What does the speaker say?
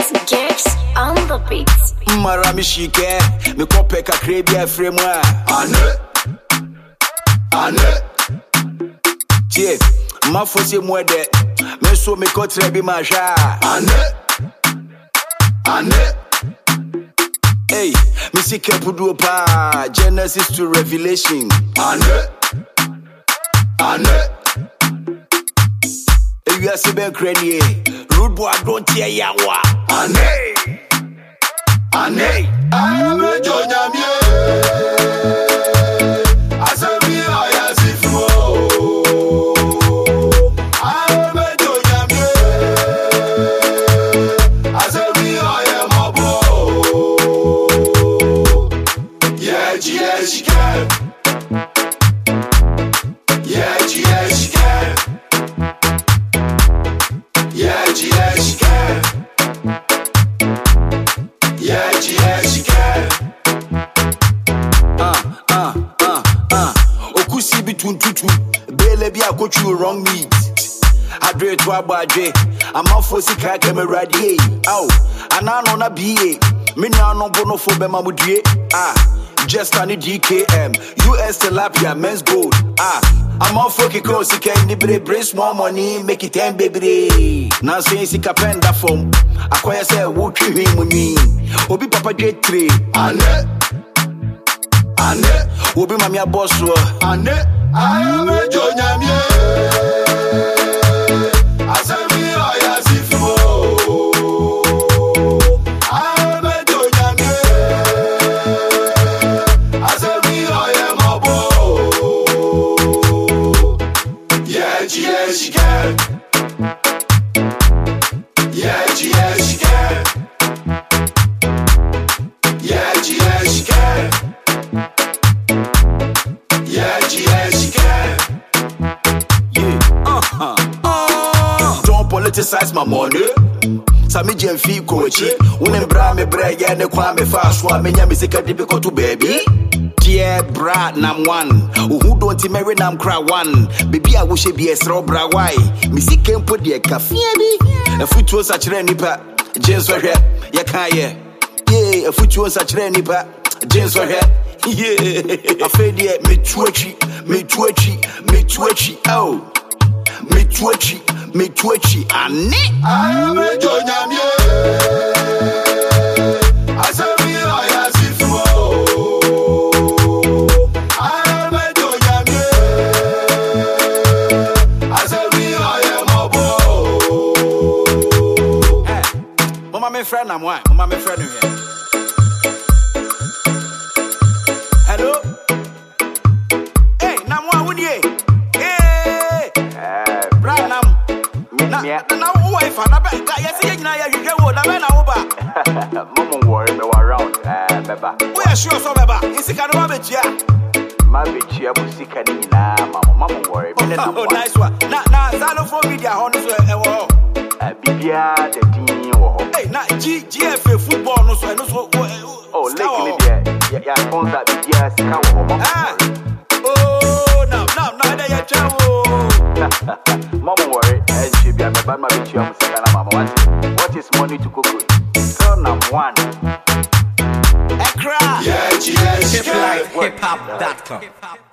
It's Gex on the beat. Marami shike, me kope kakre bia frame wa. Ane. Tie, ma fosi mwede, me so me kotre bi ma sha. Ane. Hey, me sike pudu pa, Genesis to Revelation. Ane. You are sibe krenie, rude boy don't tear yawa. Ane. I am a Jonyamie. I say me I as if I am a Jonyamie. I say me I am a boy. Yeah, she can. Yeah, she can. Yeah, she can. Yeah, she can. Okusi between tutu. Bele bi akochu wrong meat. Adre to abadre. Ama fosi ka camera die. Ow. Anano na BA. Me na no bono fo be mamudie. Just an DKM. US tilapia men's gold. I'm on fucking close, can the brace small money, make it 10 baby. Now saying si kapenda form. Acquire say what you him with me. Obi papa get 3. Ane. Obi mamia boss. Ane. I am a Jonyamie. I say me I as if I am a Jonyamie. I say me I am a boy. Yeah, she can. Yeah, she can. Yeah, she can. Yeah, she can. Don't politicize my money. Sami Jenfi coach. When bra me bra ya ne kwa me fast wa me nya me sika difficult to baby. Dear bra nam one. Who don't marry nam cry one. Baby I wish be a straw bra why. Me sika mpo de cafe bi. A foot was such nipa. James wa hwe. Ya kan ye. Yeah, a foot was such nipa. James wa hwe. Yeah. I feel the me twachi. Oh. Me twachi. Ane. I am a Jonyamie. I say me I as if I am a Jonyamie. I say me I am a boy. Hey, mama me friend am why? Mama me friend here. Hello. Hey, nam wa wudi e. Hey. Brand nam. Na wife na be yes ye nyina ya hwehwe wo na be na wo ba. Mama worry me around beba. We are sure so beba. Isika no ba chia. Ma be chia bu sika ni na mama worry me na. Oh nice one. Na zalo for media hono so e wo. Bibia the tin wo. Hey na GFA football no so oh like me there. Ya sponsor bibia sika wo mama. Oh now there you travel. Mama worry, and she be a bad my bitch, I'm saying, Mama. What is money to cook with? Turn them one. Yeah, Hip-hop.com